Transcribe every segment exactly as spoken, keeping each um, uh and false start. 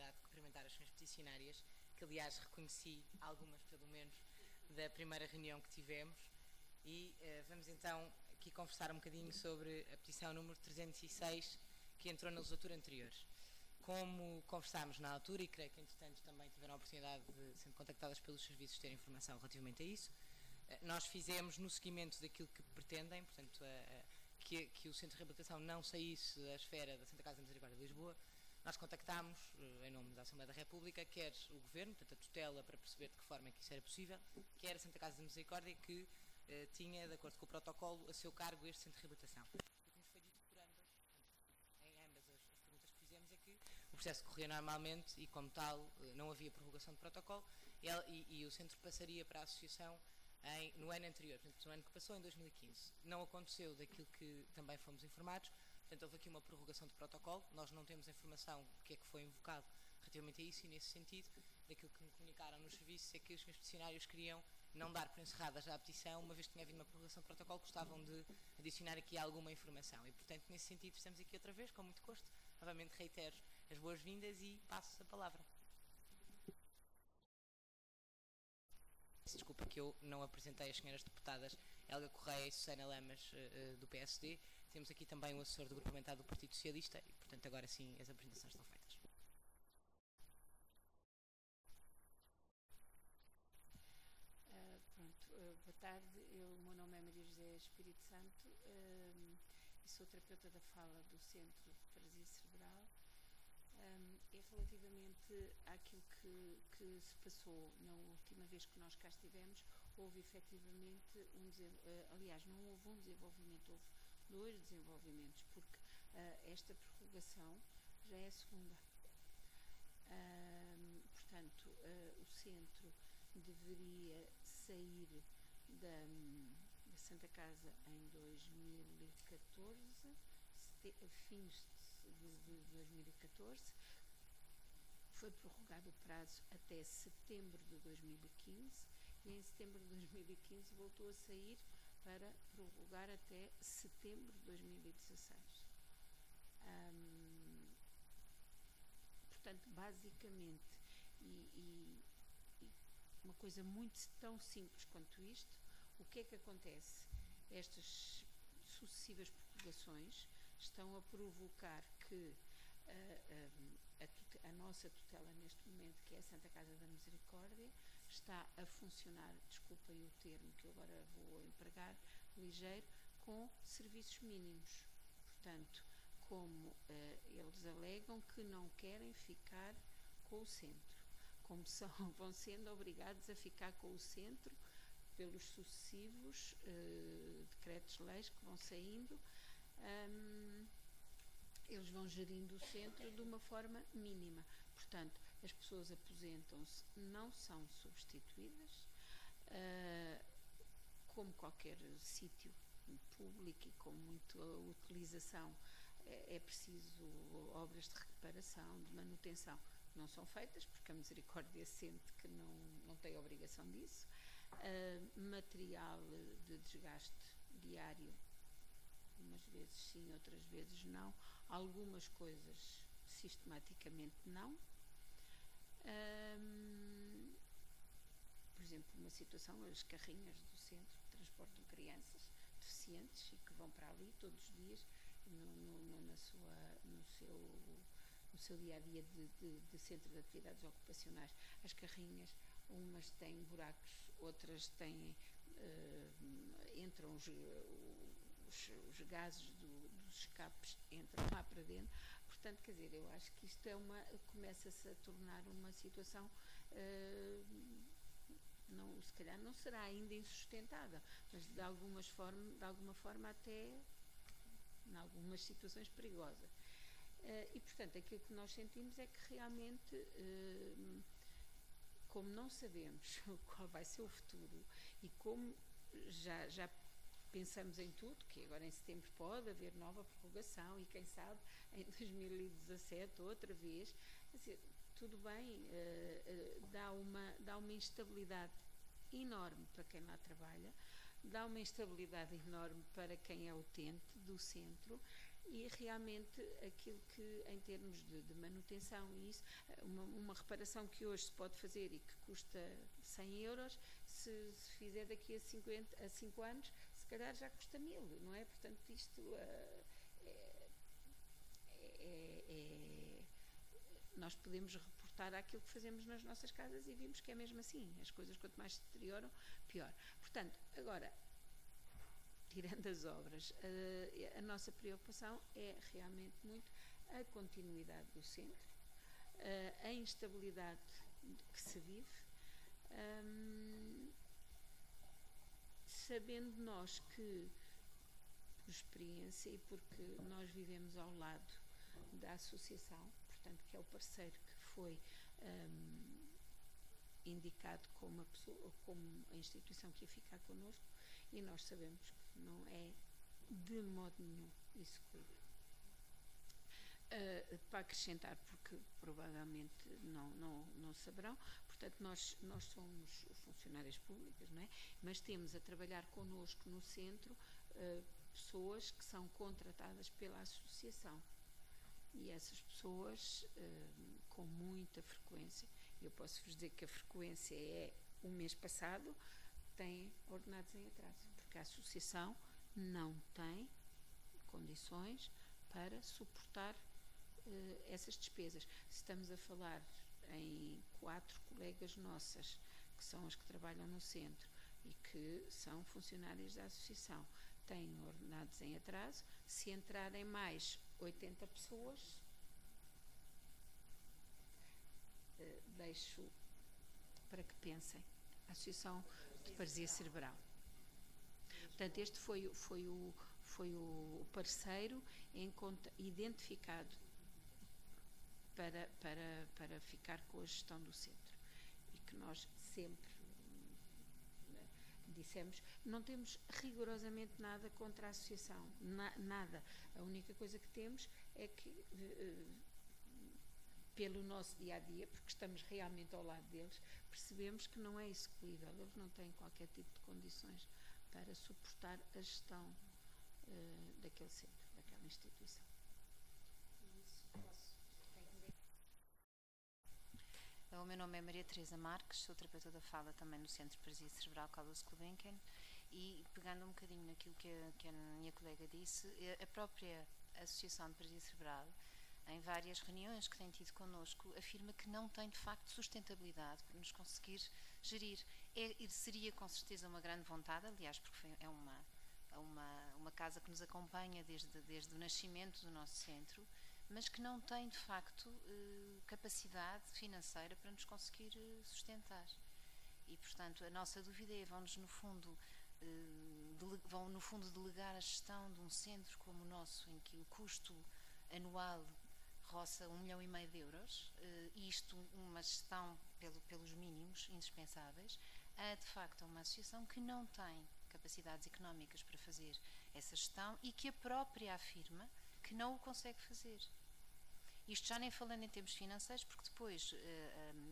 oportunidade de cumprimentar as senhoras peticionárias, que aliás reconheci algumas pelo menos da primeira reunião que tivemos, e uh, vamos então aqui conversar um bocadinho sobre a petição número trezentos e seis, que entrou na legislatura anterior. Como conversámos na altura, e creio que entretanto também tiveram a oportunidade de, sendo contactadas pelos serviços, ter informação relativamente a isso, nós fizemos no seguimento daquilo que pretendem, portanto, a, a, que, que o Centro de Reabilitação não saísse da esfera da Santa Casa da Misericórdia de Lisboa. Nós contactámos, em nome da Assembleia da República, quer o Governo, portanto a tutela, para perceber de que forma é que isso era possível, quer a Santa Casa da Misericórdia, que eh, tinha, de acordo com o protocolo, a seu cargo este Centro de Reabilitação. O que nos foi dito por ambas, em ambas as, as perguntas que fizemos, é que o processo corria normalmente e, como tal, não havia prorrogação de protocolo, e, e, e o Centro passaria para a Associação Em, no ano anterior, portanto, no ano que passou, em dois mil e quinze. Não aconteceu daquilo que também fomos informados, portanto, houve aqui uma prorrogação de protocolo. Nós não temos informação do que é que foi invocado relativamente a isso, e nesse sentido, daquilo que me comunicaram nos serviços, é que os meus peticionários queriam não dar por encerrada já a petição, uma vez que tinha havido uma prorrogação de protocolo, gostavam de adicionar aqui alguma informação, e portanto, nesse sentido, estamos aqui outra vez, com muito gosto. Novamente reitero as boas-vindas e passo a palavra. Desculpa que eu não apresentei as senhoras deputadas Helga Correia e Susana Lamas, uh, do P S D. Temos aqui também o assessor do Grupo Parlamentar do Partido Socialista e, portanto, agora sim as apresentações estão feitas. Uh, pronto, uh, boa tarde. Eu, o meu nome é Maria José Espírito Santo uh, e sou terapeuta da fala do Centro de Paralisia Cerebral. Um, e relativamente àquilo que, que se passou na última vez que nós cá estivemos, houve efetivamente um uh, aliás, não houve um desenvolvimento, houve dois desenvolvimentos, porque uh, esta prorrogação já é a segunda. Uh, portanto, uh, o centro deveria sair da, da Santa Casa em dois mil e catorze, fins de dois mil e catorze, foi prorrogado o prazo até setembro de dois mil e quinze, e em setembro de dois mil e quinze voltou a sair para prorrogar até setembro de dois mil e dezasseis. Hum, portanto, basicamente, e, e, e uma coisa muito tão simples quanto isto, o que é que acontece? Estas sucessivas prorrogações estão a provocar que a, a, a, tutela, a nossa tutela neste momento, que é a Santa Casa da Misericórdia, está a funcionar, desculpem o termo que eu agora vou empregar, ligeiro, com serviços mínimos. Portanto, como uh, eles alegam que não querem ficar com o centro, como são, vão sendo obrigados a ficar com o centro pelos sucessivos uh, decretos-leis que vão saindo, um, eles vão gerindo o centro de uma forma mínima. Portanto, as pessoas aposentam-se, não são substituídas, uh, como qualquer sítio público e com muita utilização, é, é preciso obras de reparação, de manutenção, que não são feitas, porque a Misericórdia sente que não, não tem obrigação disso. Uh, material de desgaste diário, umas vezes sim, outras vezes não. Algumas coisas sistematicamente não. Um, por exemplo, uma situação, as carrinhas do centro que transportam crianças deficientes e que vão para ali todos os dias no, no, na sua, no, seu, no seu dia a dia de, de, de centro de atividades ocupacionais. As carrinhas, umas têm buracos, outras têm, uh, entram os, os, os gases do, dos escapes, entram lá para dentro. Portanto, quer dizer, eu acho que isto é uma, começa-se a tornar uma situação, uh, não, se calhar não será ainda insustentável, mas de, algumas forma, de alguma forma até em algumas situações perigosas. Uh, e, portanto, aquilo que nós sentimos é que realmente, uh, como não sabemos qual vai ser o futuro e como já, já pensamos em tudo, que agora em setembro pode haver nova prorrogação e quem sabe em dois mil e dezassete outra vez, assim, tudo bem, uh, uh, dá, uma, dá uma instabilidade enorme para quem lá trabalha, dá uma instabilidade enorme para quem é utente do centro e realmente aquilo que em termos de, de manutenção e isso, uma, uma reparação que hoje se pode fazer e que custa cem euros, se, se fizer daqui a, cinquenta, a cinco anos, se calhar já custa mil, não é? Portanto, isto uh, é, é, é, nós podemos reportar aquilo que fazemos nas nossas casas e vimos que é mesmo assim, as coisas quanto mais se deterioram, pior. Portanto, agora, tirando as obras, a, a nossa preocupação é realmente muito a continuidade do centro, a, a instabilidade que se vive, um, sabendo nós que, por experiência e porque nós vivemos ao lado da associação, portanto que é o parceiro que foi um, indicado como a, pessoa, como a instituição que ia ficar connosco, e nós sabemos que não é de modo nenhum execuível. Uh, para acrescentar, porque provavelmente não, não, não saberão, portanto nós, nós somos funcionárias públicas, não é? Mas temos a trabalhar connosco no centro uh, pessoas que são contratadas pela associação, e essas pessoas uh, com muita frequência, eu posso vos dizer que a frequência é o mês passado, têm ordenados em atraso, porque a associação não tem condições para suportar uh, essas despesas. Se estamos a falar em quatro colegas nossas, que são as que trabalham no centro e que são funcionárias da associação, têm ordenados em atraso, se entrarem mais oitenta pessoas, uh, deixo para que pensem. A Associação de Paralisia Cerebral. Portanto, este foi, foi, o, foi o parceiro em conta, identificado para, para, para ficar com a gestão do centro. E que nós sempre dissemos, não temos rigorosamente nada contra a associação, na, nada. A única coisa que temos é que, uh, pelo nosso dia-a-dia, porque estamos realmente ao lado deles, percebemos que não é execuível, eles não têm qualquer tipo de condições para suportar a gestão uh, daquele centro, daquela instituição. O meu nome é Maria Teresa Marques, sou terapeuta da fala também no Centro de Paralisia Cerebral Carlos Gulbenkian, e pegando um bocadinho naquilo que a, que a minha colega disse, a própria Associação de Paralisia Cerebral, em várias reuniões que tem tido connosco, afirma que não tem de facto sustentabilidade para nos conseguir gerir. É, seria com certeza uma grande vontade, aliás, porque foi, é uma, uma, uma casa que nos acompanha desde, desde o nascimento do nosso centro, mas que não tem de facto eh, capacidade financeira para nos conseguir eh, sustentar. E portanto a nossa dúvida é, vão-nos no fundo, eh, dele, vão no fundo delegar a gestão de um centro como o nosso, em que o custo anual roça um milhão e meio de euros, uh, isto uma gestão pelo, pelos mínimos indispensáveis, a de facto uma associação que não tem capacidades económicas para fazer essa gestão e que a própria afirma que não o consegue fazer. Isto já nem falando em termos financeiros, porque depois uh, um,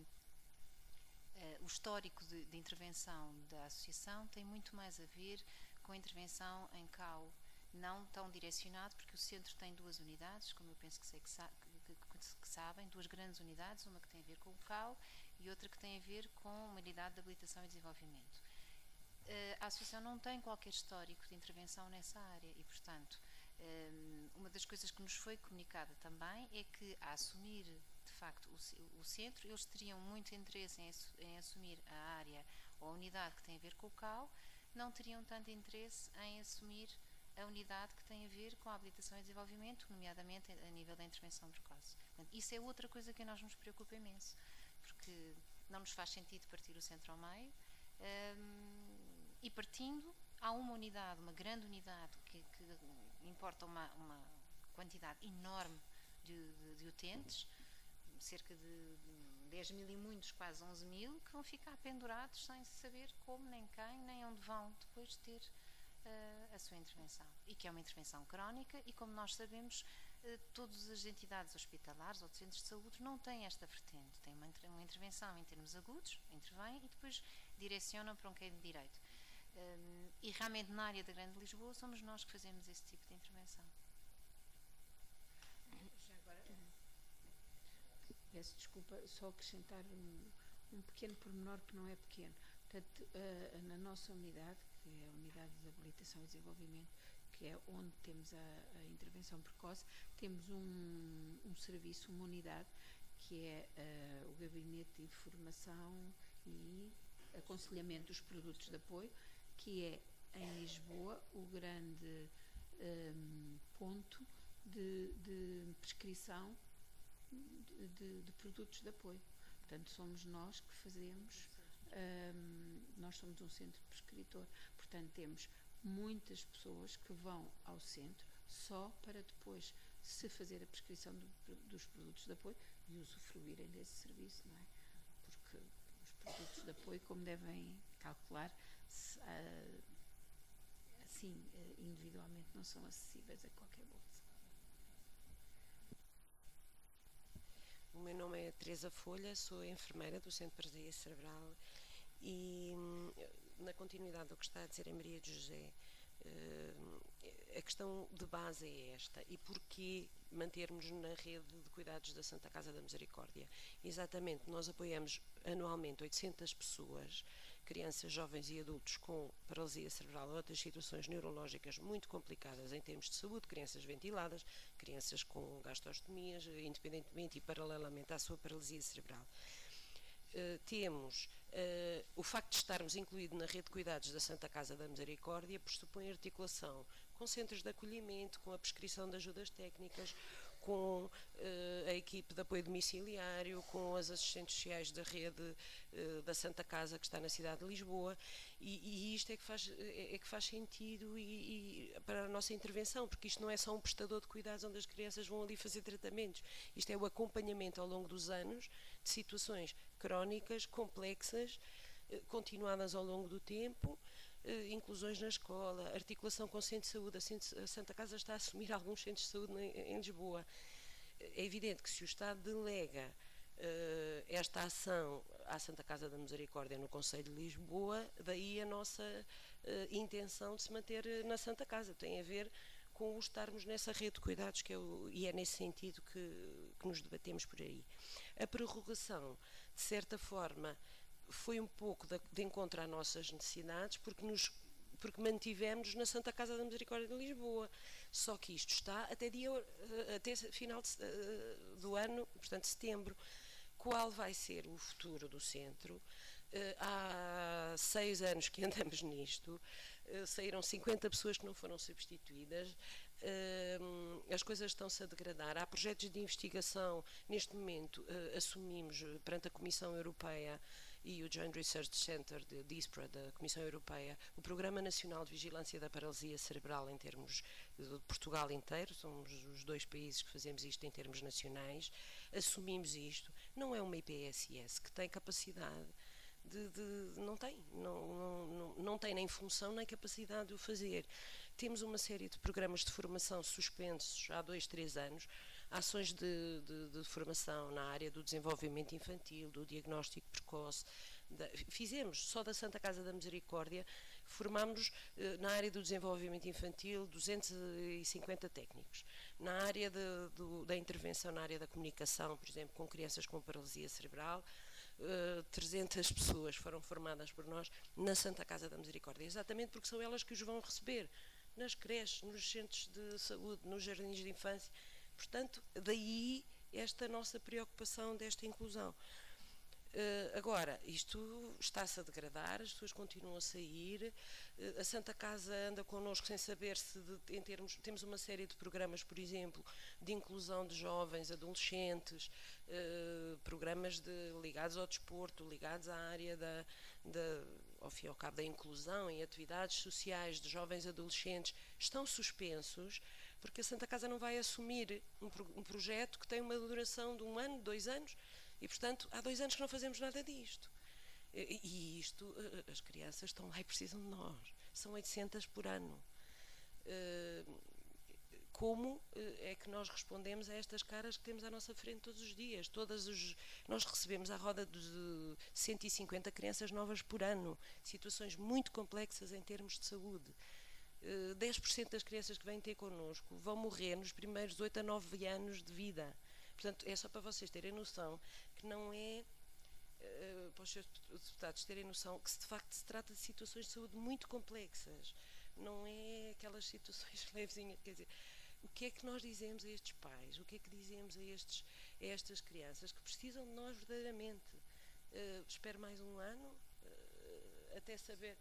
uh, o histórico de, de intervenção da associação tem muito mais a ver com a intervenção em C A U, não tão direcionado, porque o centro tem duas unidades, como eu penso que, sei que, sa que, que, que sabem, duas grandes unidades, uma que tem a ver com o C A U e outra que tem a ver com uma unidade de habilitação e desenvolvimento. Uh, a associação não tem qualquer histórico de intervenção nessa área e, portanto, um, uma das coisas que nos foi comunicada também é que, a assumir, de facto, o, o centro, eles teriam muito interesse em, em assumir a área ou a unidade que tem a ver com o C A U, não teriam tanto interesse em assumir a unidade que tem a ver com a habilitação e desenvolvimento, nomeadamente a nível da intervenção precoce. Portanto, isso é outra coisa que a nós nos preocupa imenso, porque não nos faz sentido partir o centro ao meio, um, e partindo, há uma unidade, uma grande unidade, que, que importa uma, uma quantidade enorme de, de, de utentes, cerca de dez mil e muitos, quase onze mil, que vão ficar pendurados sem saber como, nem quem, nem onde vão depois ter a sua intervenção, e que é uma intervenção crónica, e como nós sabemos, todas as entidades hospitalares ou de centros de saúde não têm esta vertente, têm uma, uma intervenção em termos agudos, intervêm e depois direcionam para um quem de direito. Um, e realmente na área da Grande Lisboa somos nós que fazemos esse tipo de intervenção. peço desculpa, só acrescentar um, um pequeno pormenor que não é pequeno. Portanto, uh, na nossa unidade, que é a Unidade de Habilitação e Desenvolvimento, que é onde temos a, a intervenção precoce, temos um, um serviço, uma unidade, que é uh, o Gabinete de Informação e Aconselhamento dos Produtos de Apoio, que é em Lisboa o grande um, ponto de, de prescrição de, de, de produtos de apoio. Portanto, somos nós que fazemos, um, nós somos um centro prescritor, portanto temos muitas pessoas que vão ao centro só para depois se fazer a prescrição do, dos produtos de apoio e usufruírem desse serviço, não é? Porque os produtos de apoio, como devem calcular, se, uh, assim, uh, individualmente não são acessíveis a qualquer bolsa. O meu nome é Teresa Folha, sou enfermeira do Centro de Paralisia Cerebral e, na continuidade do que está a dizer a Maria de José, a questão de base é esta: e porquê mantermos na rede de cuidados da Santa Casa da Misericórdia? Exatamente, nós apoiamos anualmente oitocentas pessoas, crianças, jovens e adultos com paralisia cerebral ou outras situações neurológicas muito complicadas em termos de saúde, crianças ventiladas, crianças com gastostomias, independentemente e paralelamente à sua paralisia cerebral. Uh, temos uh, o facto de estarmos incluídos na rede de cuidados da Santa Casa da Misericórdia pressupõe articulação com centros de acolhimento, com a prescrição de ajudas técnicas, com uh, a equipe de apoio domiciliário, com as assistentes sociais da rede uh, da Santa Casa que está na cidade de Lisboa, e, e isto é que faz, é, é que faz sentido e, e para a nossa intervenção, porque isto não é só um prestador de cuidados onde as crianças vão ali fazer tratamentos, isto é o acompanhamento ao longo dos anos de situações crónicas, complexas, uh, continuadas ao longo do tempo, Uh, inclusões na escola, articulação com o centro de saúde. A, centro, a Santa Casa está a assumir alguns centros de saúde em, em Lisboa. É evidente que se o Estado delega uh, esta ação à Santa Casa da Misericórdia no Conselho de Lisboa, daí a nossa uh, intenção de se manter na Santa Casa. Tem a ver com o estarmos nessa rede de cuidados, que é o, e é nesse sentido que, que nos debatemos por aí. A prorrogação, de certa forma, foi um pouco de, de encontro às nossas necessidades, porque, nos, porque mantivemos na Santa Casa da Misericórdia de Lisboa. Só que isto está até, dia, até final de, do ano, portanto setembro. Qual vai ser o futuro do centro? Há seis anos que andamos nisto, saíram cinquenta pessoas que não foram substituídas, as coisas estão-se a degradar. Há projetos de investigação, neste momento assumimos perante a Comissão Europeia e o Joint Research Center de DISPRA, da Comissão Europeia, o Programa Nacional de Vigilância da Paralisia Cerebral em termos de Portugal inteiro, somos os dois países que fazemos isto em termos nacionais, assumimos isto. Não é uma I P S S que tem capacidade de... de não tem, não, não, não, não tem nem função nem capacidade de o fazer. Temos uma série de programas de formação suspensos há dois, três anos, ações de, de, de formação na área do desenvolvimento infantil, do diagnóstico precoce. Da, fizemos, só da Santa Casa da Misericórdia, formámos eh, na área do desenvolvimento infantil duzentos e cinquenta técnicos. Na área de, do, da intervenção, na área da comunicação, por exemplo, com crianças com paralisia cerebral, eh, trezentas pessoas foram formadas por nós na Santa Casa da Misericórdia, exatamente porque são elas que os vão receber nas creches, nos centros de saúde, nos jardins de infância. Portanto, daí esta nossa preocupação desta inclusão. Uh, agora, isto está-se a degradar, as pessoas continuam a sair, uh, a Santa Casa anda connosco sem saber se, de, em termos, temos uma série de programas, por exemplo, de inclusão de jovens, adolescentes, uh, programas de, ligados ao desporto, ligados à área da, da, ao fim e ao cabo da inclusão em atividades sociais de jovens adolescentes, estão suspensos, porque a Santa Casa não vai assumir um, um projeto que tem uma duração de um ano, dois anos, e, portanto, há dois anos que não fazemos nada disto. E, e isto, as crianças estão lá e precisam de nós. São oitocentas por ano. Como é que nós respondemos a estas caras que temos à nossa frente todos os dias? Todas os, nós recebemos à roda de cento e cinquenta crianças novas por ano. Situações muito complexas em termos de saúde. dez por cento das crianças que vêm ter connosco vão morrer nos primeiros oito a nove anos de vida. Portanto, é só para vocês terem noção que não é, uh, para os seus deputados terem noção que de facto se trata de situações de saúde muito complexas, não é aquelas situações levezinhas, quer dizer, o que é que nós dizemos a estes pais, o que é que dizemos a, estes, a estas crianças que precisam de nós verdadeiramente? Uh, espero mais um ano, uh, até saber,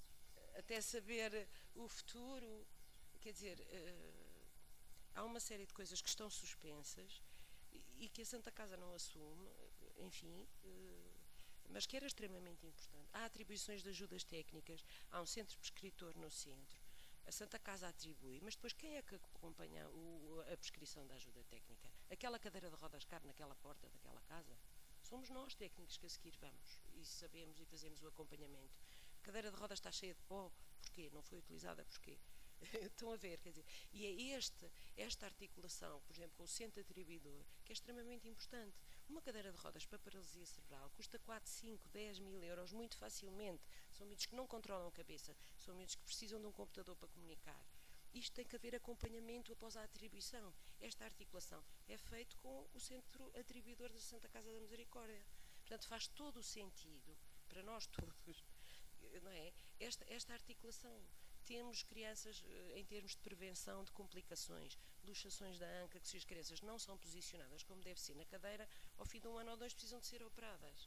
até saber o futuro, quer dizer, uh, há uma série de coisas que estão suspensas e, e que a Santa Casa não assume, enfim, uh, mas que era extremamente importante. Há atribuições de ajudas técnicas, há um centro prescritor no centro, a Santa Casa atribui, mas depois quem é que acompanha o, a prescrição da ajuda técnica? Aquela cadeira de rodas cabe naquela porta daquela casa? Somos nós técnicos que a seguir vamos e sabemos e fazemos o acompanhamento. A cadeira de rodas está cheia de pó, porquê? Não foi utilizada, porquê? Estão a ver, quer dizer, e é este, esta articulação, por exemplo, com o centro atribuidor, que é extremamente importante. Uma cadeira de rodas para paralisia cerebral custa quatro, cinco, dez mil euros muito facilmente. São miúdos que não controlam a cabeça, são miúdos que precisam de um computador para comunicar. Isto tem que haver acompanhamento após a atribuição. Esta articulação é feita com o centro atribuidor da Santa Casa da Misericórdia. Portanto, faz todo o sentido, para nós todos, não é? Esta, esta articulação. Temos crianças, em termos de prevenção de complicações, luxações da anca, que se as crianças não são posicionadas como deve ser na cadeira, ao fim de um ano ou dois precisam de ser operadas.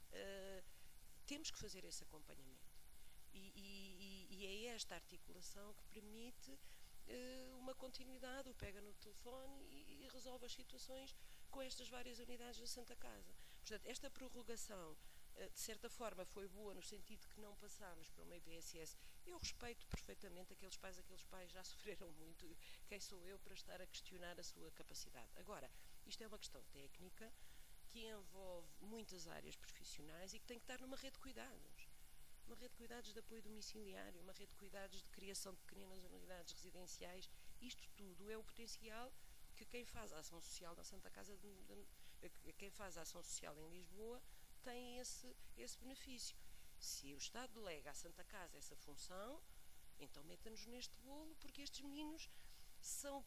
Uh, temos que fazer esse acompanhamento. E, e, e é esta articulação que permite uh, uma continuidade, o pega no telefone e, e resolve as situações com estas várias unidades da Santa Casa. Portanto, esta prorrogação, uh, de certa forma, foi boa no sentido que não passámos para uma I P S S. Eu respeito perfeitamente aqueles pais, aqueles pais já sofreram muito. Quem sou eu para estar a questionar a sua capacidade? Agora, isto é uma questão técnica que envolve muitas áreas profissionais e que tem que estar numa rede de cuidados. Uma rede de cuidados de apoio domiciliário, uma rede de cuidados de criação de pequenas unidades residenciais. Isto tudo é o potencial que quem faz a ação social na Santa Casa, de, de, quem faz a ação social em Lisboa, tem esse, esse benefício. Se o Estado delega à Santa Casa essa função, então meta-nos neste bolo, porque estes meninos são,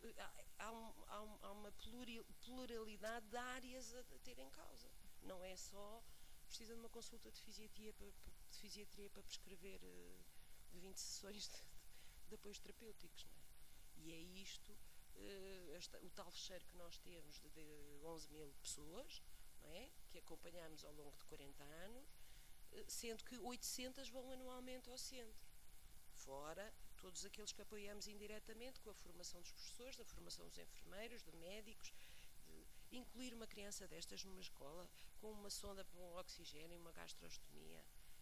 há, um, há, um, há uma pluralidade de áreas a, a ter em causa. Não é só precisa de uma consulta de fisiatria para, de fisiatria para prescrever uh, vinte sessões de, de apoios terapêuticos, não é? E é isto, uh, esta, o tal fecheiro que nós temos de, de onze mil pessoas, não é? Que acompanhamos ao longo de quarenta anos, uh, sendo que oitocentas vão anualmente ao centro. Fora todos aqueles que apoiamos indiretamente com a formação dos professores, a formação dos enfermeiros, de médicos, de incluir uma criança destas numa escola com uma sonda para um oxigênio e uma gastrostomia.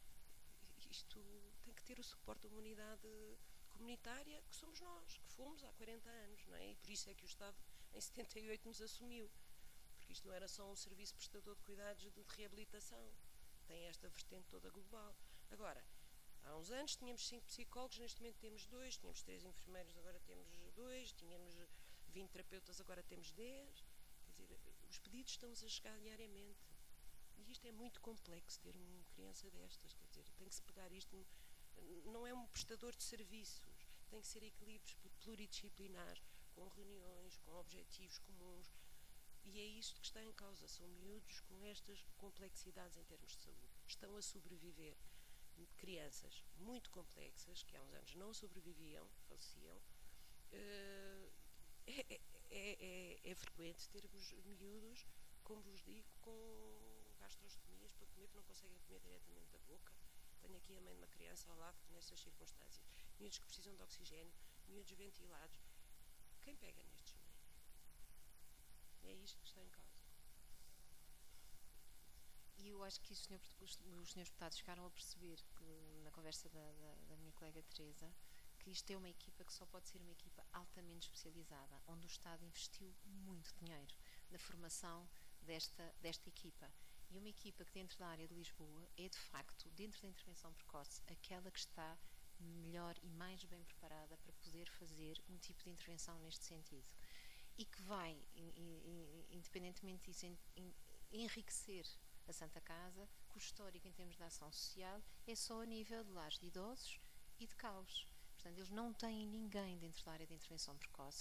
Isto tem que ter o suporte da comunidade comunitária, que somos nós, que fomos há quarenta anos, não é? E por isso é que o Estado em setenta e oito nos assumiu, porque isto não era só um serviço prestador de cuidados de reabilitação, tem esta vertente toda global. Agora, há uns anos tínhamos cinco psicólogos, neste momento temos dois, tínhamos três enfermeiros, agora temos dois, tínhamos vinte terapeutas, agora temos dez. Quer dizer, os pedidos estão-nos a chegar diariamente. E isto é muito complexo, ter uma criança destas, quer dizer, tem que se pegar isto, não é um prestador de serviços, tem que ser equilíbrios pluridisciplinares, com reuniões, com objetivos comuns, e é isto que está em causa, são miúdos com estas complexidades em termos de saúde. Estão a sobreviver crianças muito complexas, que há uns anos não sobreviviam, faleciam. Uh, é, é, é, é frequente termos miúdos, como vos digo, com gastrostemias para comer, que não conseguem comer diretamente da boca. Tenho aqui a mãe de uma criança ao lado nestas circunstâncias. Miúdos que precisam de oxigênio, miúdos ventilados. Quem pega nestes meninos? É isto que está em causa. E eu acho que os, senhor, os, os senhores deputados ficaram a perceber, que, na conversa da, da, da minha colega Teresa, que isto é uma equipa que só pode ser uma equipa altamente especializada, onde o Estado investiu muito dinheiro na formação desta, desta equipa. E uma equipa que dentro da área de Lisboa é, de facto, dentro da intervenção precoce, aquela que está melhor e mais bem preparada para poder fazer um tipo de intervenção neste sentido. E que vai, independentemente disso, enriquecer a Santa Casa, cujo histórico em termos de ação social é só a nível de lares de idosos e de C A Us. Portanto, eles não têm ninguém dentro da área de intervenção precoce que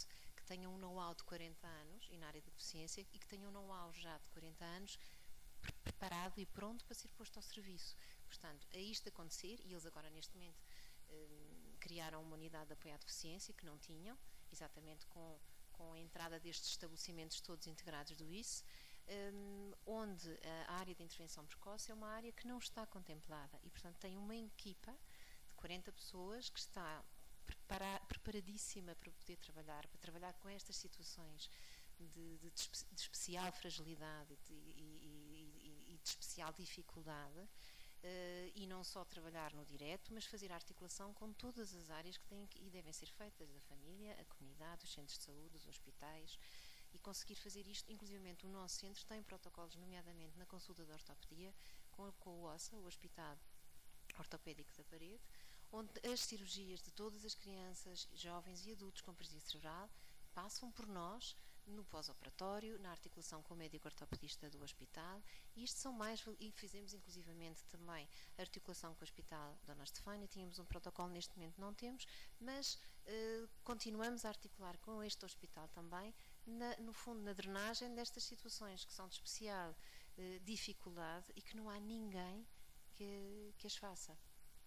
tenham um know-how de quarenta anos e na área de deficiência e que tenham um know-how já de quarenta anos preparado e pronto para ser posto ao serviço. Portanto, a isto acontecer, e eles agora neste momento um, criaram uma unidade de apoio à deficiência que não tinham, exatamente com, com a entrada destes estabelecimentos todos integrados do I C E, um, onde a área de intervenção precoce é uma área que não está contemplada e, portanto, tem uma equipa de quarenta pessoas que está prepara, preparadíssima para poder trabalhar, para trabalhar com estas situações de, de, de especial fragilidade de, e, e, e de especial dificuldade, uh, e não só trabalhar no direto, mas fazer articulação com todas as áreas que têm que, e devem ser feitas, da família, a comunidade, os centros de saúde, os hospitais, e conseguir fazer isto. Inclusivamente o nosso centro tem protocolos, nomeadamente na consulta de ortopedia, com, com o O S A, o Hospital Ortopédico da Parede, onde as cirurgias de todas as crianças, jovens e adultos com paralisia cerebral passam por nós no pós-operatório, na articulação com o médico ortopedista do hospital, e isto são mais, e fizemos inclusivamente também a articulação com o Hospital Dona Estefânia. Tínhamos um protocolo, neste momento não temos, mas uh, continuamos a articular com este hospital também, na, no fundo, na drenagem destas situações que são de especial uh, dificuldade e que não há ninguém que, que as faça.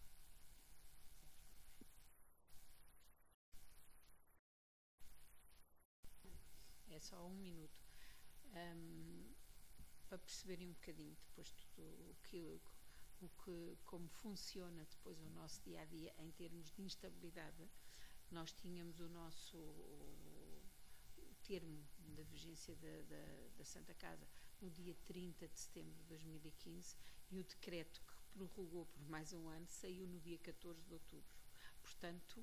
É só um minuto. Um, para perceberem um bocadinho depois tudo o que, o que, como funciona depois o nosso dia-a-dia em termos de instabilidade, nós tínhamos o nosso o, o termo da vigência da, da, da Santa Casa no dia trinta de setembro de dois mil e quinze e o decreto que prorrogou por mais um ano saiu no dia catorze de outubro. Portanto,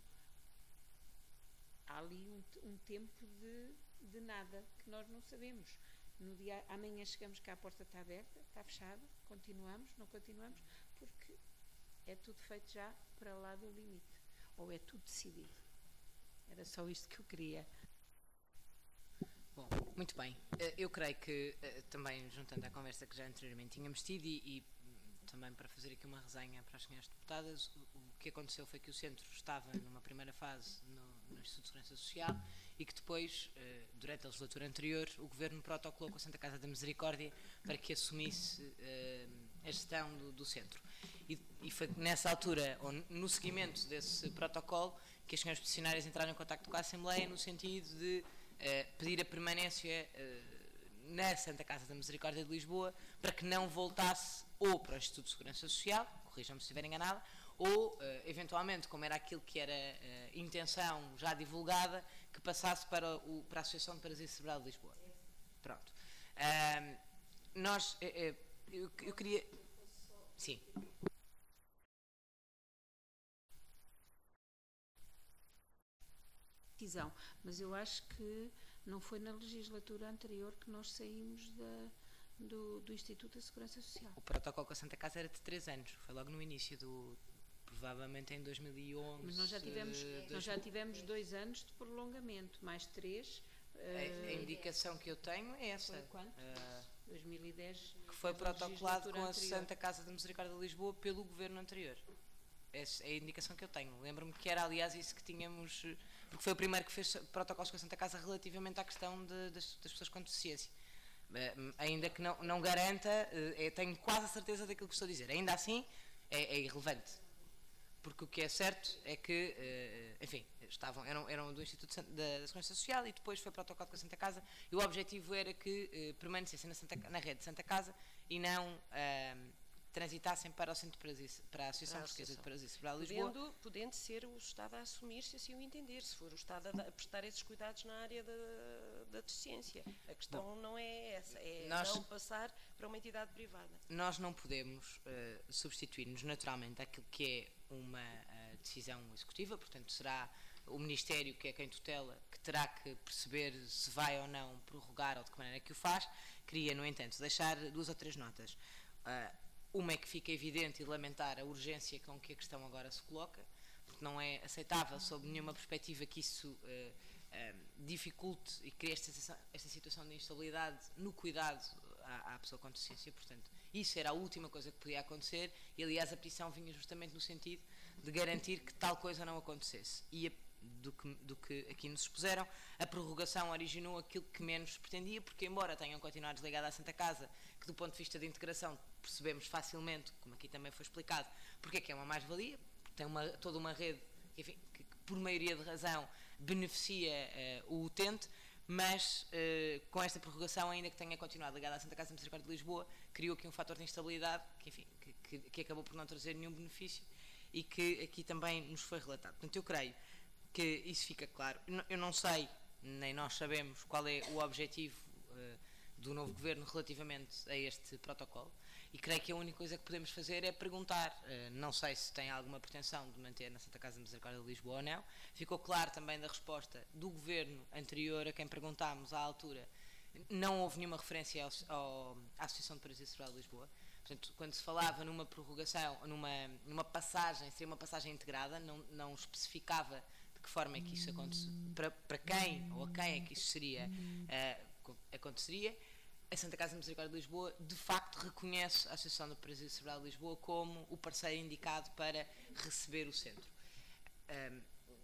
há ali um, um tempo de, de nada que nós não sabemos. No dia, amanhã chegamos cá, a porta está aberta, está fechada, continuamos, não continuamos, porque é tudo feito já para lá do limite, ou é tudo decidido. Era só isto que eu queria. Bom, muito bem. Eu creio que, também juntando à conversa que já anteriormente tínhamos tido e, e também para fazer aqui uma resenha para as senhoras deputadas, o, o que aconteceu foi que o centro estava numa primeira fase no, no Instituto de Segurança Social e que depois, durante a legislatura anterior, o Governo protocolou com a Santa Casa da Misericórdia para que assumisse a gestão do, do centro. E, e foi nessa altura, ou no seguimento desse protocolo, que as senhoras peticionárias entraram em contacto com a Assembleia no sentido de uh, pedir a permanência uh, na Santa Casa da Misericórdia de Lisboa para que não voltasse ou para o Instituto de Segurança Social, corrijam-me se estiver enganada, ou, uh, eventualmente, como era aquilo que era uh, intenção já divulgada, que passasse para, o, para a Associação de Paralisia Cerebral de Lisboa. Pronto. Uh, nós, uh, uh, eu, eu queria... Sim. Decisão, mas eu acho que não foi na legislatura anterior que nós saímos da, do, do Instituto da Segurança Social. O protocolo com a Santa Casa era de três anos, foi logo no início do... provavelmente em dois mil e onze. Mas nós já tivemos, dois... nós já tivemos dois anos de prolongamento, mais três. A, uh, a indicação que eu tenho é essa. Foi quanto? Uh, dois mil e dez. Que foi protocolado com a Santa Casa de Misericórdia de Lisboa pelo governo anterior. Essa é a indicação que eu tenho. Lembro-me que era, aliás, isso que tínhamos, porque foi o primeiro que fez protocolos com a Santa Casa relativamente à questão de, das, das pessoas com deficiência. Uh, ainda que não, não garanta, uh, tenho quase a certeza daquilo que estou a dizer. Ainda assim, é, é irrelevante. Porque o que é certo é que, uh, enfim, estavam, eram, eram do Instituto da, da Segurança Social e depois foi protocolado com a Santa Casa e o objetivo era que uh, permanecessem na, Santa, na rede de Santa Casa e não uh, transitassem para o centro de para a Associação Portuguesa de Paralisia Cerebral de Lisboa. Podendo, podendo ser o Estado a assumir, se assim o entender, se for o Estado a, a prestar esses cuidados na área da, da deficiência. A questão Bom, não é essa, é nós, não passar para uma entidade privada. Nós não podemos uh, substituir-nos naturalmente àquilo que é uma uh, decisão executiva, portanto será o Ministério, que é quem tutela, que terá que perceber se vai ou não prorrogar ou de que maneira que o faz. Queria, no entanto, deixar duas ou três notas. Uh, Uma é que fica evidente e lamentar a urgência com que a questão agora se coloca, porque não é aceitável, sob nenhuma perspectiva, que isso uh, uh, dificulte e crie esta, esta situação de instabilidade no cuidado à, à pessoa com deficiência. Portanto, isso era a última coisa que podia acontecer e, aliás, a petição vinha justamente no sentido de garantir que tal coisa não acontecesse. E, a, do que, do que aqui nos expuseram. A prorrogação originou aquilo que menos pretendia, porque embora tenham continuado desligados à Santa Casa, que do ponto de vista de integração percebemos facilmente, como aqui também foi explicado, porque é que é uma mais-valia, tem uma, toda uma rede, enfim, que, que por maioria de razão beneficia uh, o utente, mas uh, com esta prorrogação, ainda que tenha continuado ligado à Santa Casa de Misericórdia de Lisboa, criou aqui um fator de instabilidade que, enfim, que, que, que acabou por não trazer nenhum benefício e que aqui também nos foi relatado. Portanto, eu creio que isso fica claro. Eu não sei, nem nós sabemos, qual é o objetivo uh, do novo governo relativamente a este protocolo, e creio que a única coisa que podemos fazer é perguntar. Uh, não sei se tem alguma pretensão de manter na Santa Casa de Misericórdia de Lisboa ou não. Ficou claro também da resposta do governo anterior a quem perguntámos à altura, não houve nenhuma referência ao, ao, à Associação de Paralisia Cerebral de Lisboa. Portanto, quando se falava numa prorrogação, numa, numa passagem, seria uma passagem integrada, não, não especificava de que forma é que isso aconteceria, para, para quem ou a quem é que isso seria, uh, aconteceria. A Santa Casa de Misericórdia de Lisboa, de facto, reconhece a Associação de Paralisia Cerebral de Lisboa como o parceiro indicado para receber o centro. Um,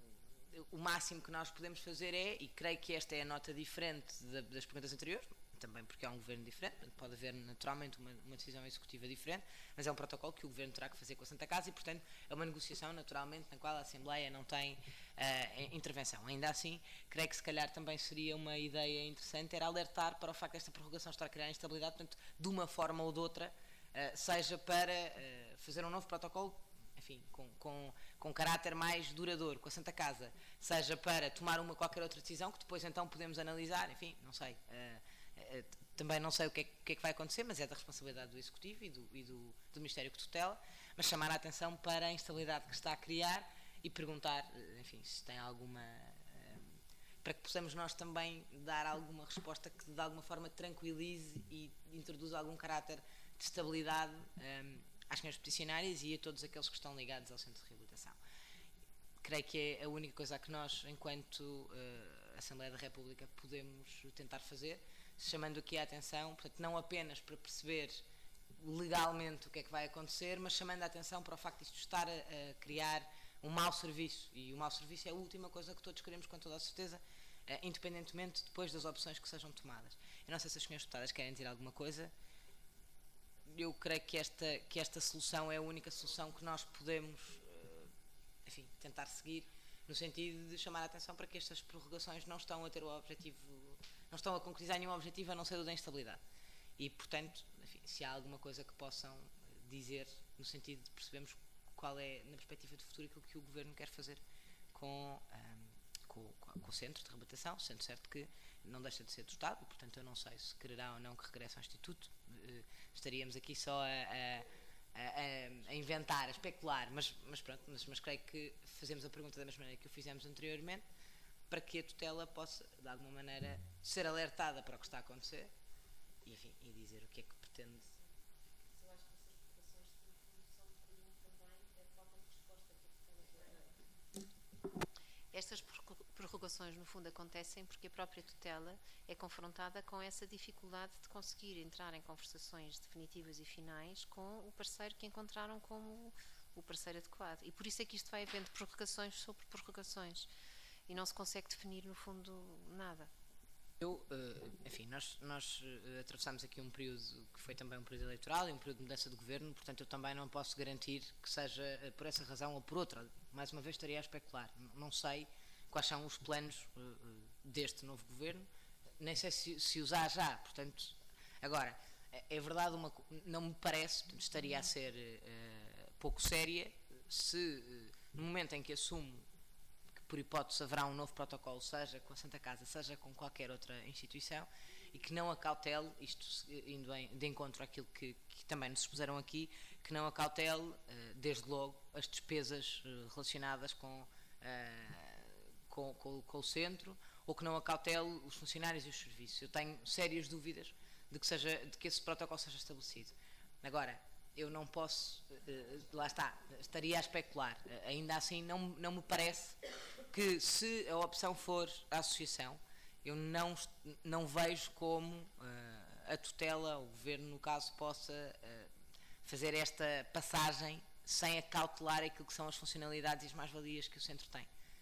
o máximo que nós podemos fazer é, e creio que esta é a nota diferente de, das perguntas anteriores, também porque é um governo diferente, pode haver naturalmente uma, uma decisão executiva diferente, mas é um protocolo que o governo terá que fazer com a Santa Casa e, portanto, é uma negociação naturalmente na qual a Assembleia não tem uh, intervenção. Ainda assim, creio que se calhar também seria uma ideia interessante era alertar para o facto desta prorrogação estar a criar instabilidade, portanto, de uma forma ou de outra, uh, seja para uh, fazer um novo protocolo, enfim, com, com, com caráter mais duradouro com a Santa Casa, seja para tomar uma qualquer outra decisão que depois então podemos analisar, enfim, não sei. Uh, Também não sei o que, é, o que é que vai acontecer, mas é da responsabilidade do Executivo e, do, e do, do Ministério que tutela, mas chamar a atenção para a instabilidade que está a criar e perguntar, enfim, se tem alguma... Um, para que possamos nós também dar alguma resposta que de alguma forma tranquilize e introduza algum caráter de estabilidade um, às senhoras peticionárias e a todos aqueles que estão ligados ao Centro de Reabilitação. Creio que é a única coisa que nós, enquanto uh, Assembleia da República, podemos tentar fazer, chamando aqui a atenção, portanto, não apenas para perceber legalmente o que é que vai acontecer, mas chamando a atenção para o facto de isto estar a, a criar um mau serviço, e o mau serviço é a última coisa que todos queremos com toda a certeza, uh, independentemente depois das opções que sejam tomadas. Eu não sei se as senhoras deputadas querem dizer alguma coisa. Eu creio que esta, que esta solução é a única solução que nós podemos, uh, enfim, tentar seguir, no sentido de chamar a atenção para que estas prorrogações não estão a ter o objetivo, não estão a concretizar nenhum objetivo a não ser o da instabilidade. E, portanto, enfim, se há alguma coisa que possam dizer, no sentido de percebermos qual é, na perspectiva de futuro, aquilo que o Governo quer fazer com, um, com, com o Centro de Reabilitação, sendo certo que não deixa de ser do Estado, e, portanto, eu não sei se quererá ou não que regresse ao Instituto. Uh, estaríamos aqui só a... a A, a inventar, a especular, mas, mas pronto, mas, mas creio que fazemos a pergunta da mesma maneira que o fizemos anteriormente, para que a tutela possa, de alguma maneira, ser alertada para o que está a acontecer e, enfim, e dizer o que é que pretende. Eu acho que essas preocupações de são também a falta de resposta que a tutela. Estas prorrogações, no fundo, acontecem porque a própria tutela é confrontada com essa dificuldade de conseguir entrar em conversações definitivas e finais com o parceiro que encontraram como o parceiro adequado. E por isso é que isto vai havendo prorrogações sobre prorrogações e não se consegue definir, no fundo, nada. Eu, enfim, nós, nós atravessamos aqui um período que foi também um período eleitoral e um período de mudança de governo, portanto eu também não posso garantir que seja por essa razão ou por outra. Mais uma vez estaria a especular. Não sei quais são os planos deste novo governo, nem sei se, se os há já, portanto, agora, é verdade, uma, não me parece, portanto, estaria a ser uh, pouco séria se, uh, no momento em que assumo que, por hipótese, haverá um novo protocolo, seja com a Santa Casa, seja com qualquer outra instituição, e que não acautele, isto indo em, de encontro àquilo que, que também nos expuseram aqui, que não acautele, uh, desde logo, as despesas uh, relacionadas com, uh, com, com, com o centro, ou que não acautele os funcionários e os serviços. Eu tenho sérias dúvidas de que, seja, de que esse protocolo seja estabelecido. Agora, eu não posso, uh, lá está, estaria a especular. Uh, ainda assim, não, não me parece que, se a opção for a associação, eu não, não vejo como uh, a tutela, o governo, no caso, possa uh, fazer esta passagem sem acautelar aquilo que são as funcionalidades e as mais-valias que o centro tem.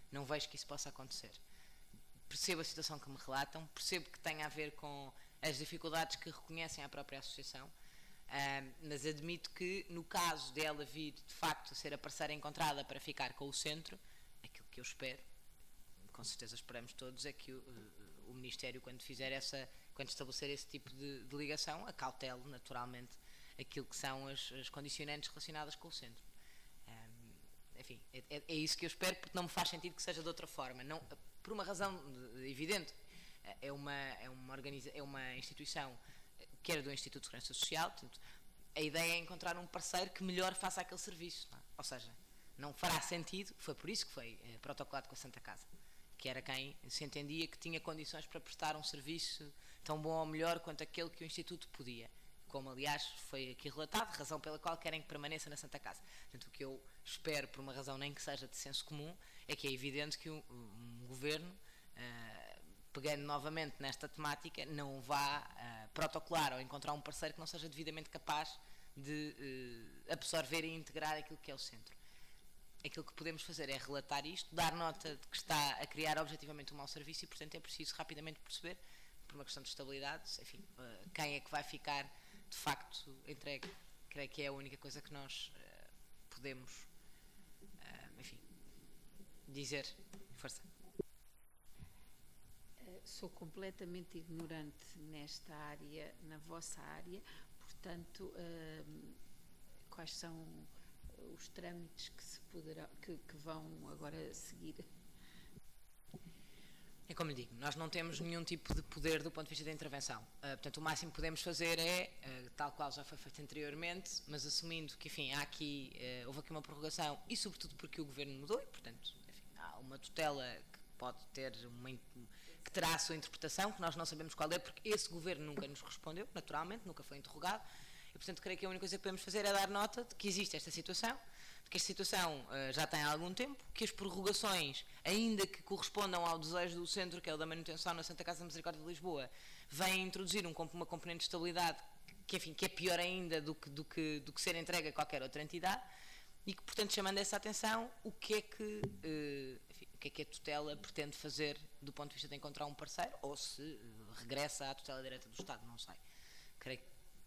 não vejo que isso possa acontecer. Percebo a situação que me relatam, percebo que tem a ver com as dificuldades que reconhecem à própria associação, uh, mas admito que no caso dela vir de facto a ser a parceira encontrada para ficar com o centro, aquilo que eu espero, com certeza esperamos todos, é que o, o Ministério, quando fizer essa, quando estabelecer esse tipo de, de ligação, acautele naturalmente aquilo que são as, as condicionantes relacionadas com o centro. Um, enfim, é, é isso que eu espero, porque não me faz sentido que seja de outra forma, não, por uma razão evidente. É uma, é, uma organiza, é uma instituição que era do Instituto de Segurança Social, portanto, a ideia é encontrar um parceiro que melhor faça aquele serviço, não é? Ou seja, não fará sentido, foi por isso que foi é, protocolado com a Santa Casa, que era quem se entendia que tinha condições para prestar um serviço tão bom ou melhor quanto aquele que o Instituto podia, como aliás foi aqui relatado, razão pela qual querem que permaneça na Santa Casa. Portanto, o que eu espero, por uma razão nem que seja de senso comum, é que é evidente que um, um governo, uh, pegando novamente nesta temática, não vá uh, protocolar ou encontrar um parceiro que não seja devidamente capaz de uh, absorver e integrar aquilo que é o centro. Aquilo que podemos fazer é relatar isto, dar nota de que está a criar objetivamente um mau serviço e, portanto, é preciso rapidamente perceber, por uma questão de estabilidade, enfim, uh, quem é que vai ficar de facto entregue. Creio que é a única coisa que nós uh, podemos, uh, enfim, dizer. Força. Uh, sou completamente ignorante nesta área, na vossa área, portanto, uh, quais são os trâmites que se poderá, que, que vão agora seguir? É como lhe digo, nós não temos nenhum tipo de poder do ponto de vista da intervenção. Uh, portanto, o máximo que podemos fazer é, uh, tal qual já foi feito anteriormente, mas assumindo que, enfim, há aqui, uh, houve aqui uma prorrogação e, sobretudo, porque o governo mudou e, portanto, enfim, há uma tutela que pode ter uma, que terá a sua interpretação, que nós não sabemos qual é, porque esse governo nunca nos respondeu, naturalmente, nunca foi interrogado, e, portanto, creio que a única coisa que podemos fazer é dar nota de que existe esta situação, de que esta situação uh, já tem há algum tempo, que as prorrogações, ainda que correspondam ao desejo do centro, que é o da manutenção na Santa Casa da Misericórdia de Lisboa, vêm introduzir um, uma componente de estabilidade que, enfim, que é pior ainda do que, do, que, do que ser entregue a qualquer outra entidade, e que, portanto, chamando essa atenção, o que é que, uh, enfim, o que é que a tutela pretende fazer do ponto de vista de encontrar um parceiro, ou se uh, regressa à tutela direta do Estado, não sei. Creio que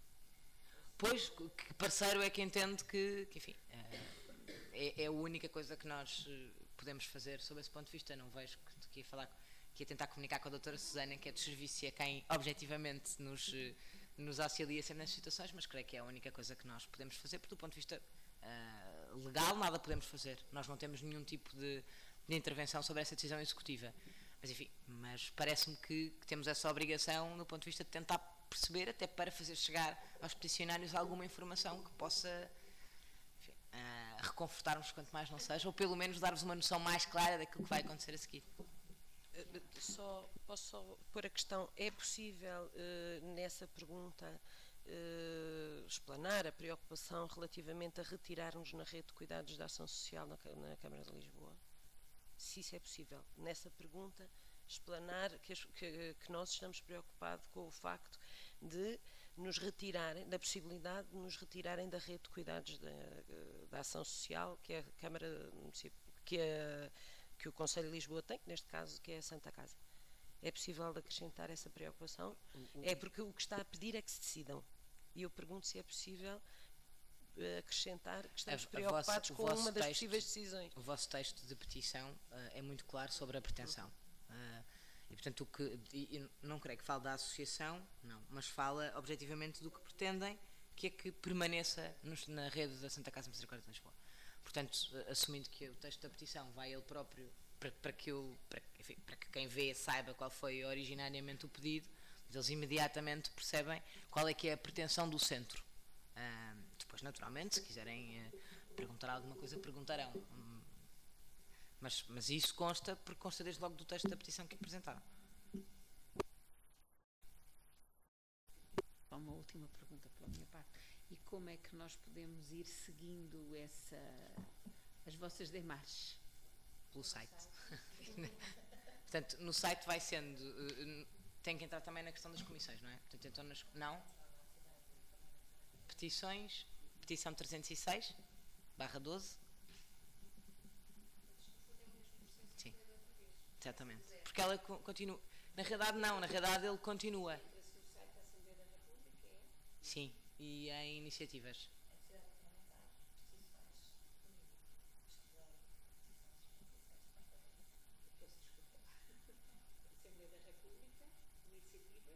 Pois, que parceiro é que entende que, que enfim, é, é a única coisa que nós podemos fazer sob esse ponto de vista. Não vejo que, que, ia falar, que ia tentar comunicar com a doutora Susana, que é de serviço e é quem objetivamente nos, nos auxilia sempre nessas situações, mas creio que é a única coisa que nós podemos fazer, porque do ponto de vista uh, legal nada podemos fazer. Nós não temos nenhum tipo de, de intervenção sobre essa decisão executiva. Mas enfim, mas parece-me que, que temos essa obrigação no ponto de vista de tentar perceber, até para fazer chegar aos peticionários alguma informação que possa, enfim, uh, reconfortar-nos quanto mais não seja, ou pelo menos dar-vos uma noção mais clara daquilo que vai acontecer a seguir. Só, posso só pôr a questão, é possível uh, nessa pergunta uh, explanar a preocupação relativamente a retirarmos na rede de cuidados da ação social na, na Câmara de Lisboa? Se isso é possível, nessa pergunta explanar que, que, que nós estamos preocupados com o facto de nos retirarem, da possibilidade de nos retirarem da rede de cuidados da, da ação social que a Câmara que, a, que o Conselho de Lisboa tem, que neste caso que é a Santa Casa. É possível acrescentar essa preocupação? É porque o que está a pedir é que se decidam. E eu pergunto se é possível acrescentar que estamos a, a preocupados vosso, com uma das texto, possíveis decisões. O vosso texto de petição uh, é muito claro sobre a pretensão. Uh, e, portanto, o que, e, não creio que fale da associação, não, mas fala objetivamente do que pretendem que é que permaneça nos, na rede da Santa Casa Misericórdia de Lisboa. Portanto, assumindo que o texto da petição vai ele próprio, para, para, que, eu, para, enfim, para que quem vê saiba qual foi originariamente o pedido, eles imediatamente percebem qual é que é a pretensão do centro. Uh, depois, naturalmente, se quiserem uh, perguntar alguma coisa, perguntarão. Um, mas, mas isso consta, porque consta desde logo do texto da petição que apresentaram. Uma última pergunta pela minha parte. E como é que nós podemos ir seguindo essa, as vossas demarches? Pelo site. Portanto, no site vai sendo... Uh, tem que entrar também na questão das comissões, não é? Portanto, então, nas, não? Petições, petição trezentos e seis, barra doze. Sim. exatamente. Porque ela co- continua. Na realidade, não, na realidade, ele continua. Esse no site da Assembleia da República é Sim, e em iniciativas. Peço desculpa. Assembleia da República, iniciativas.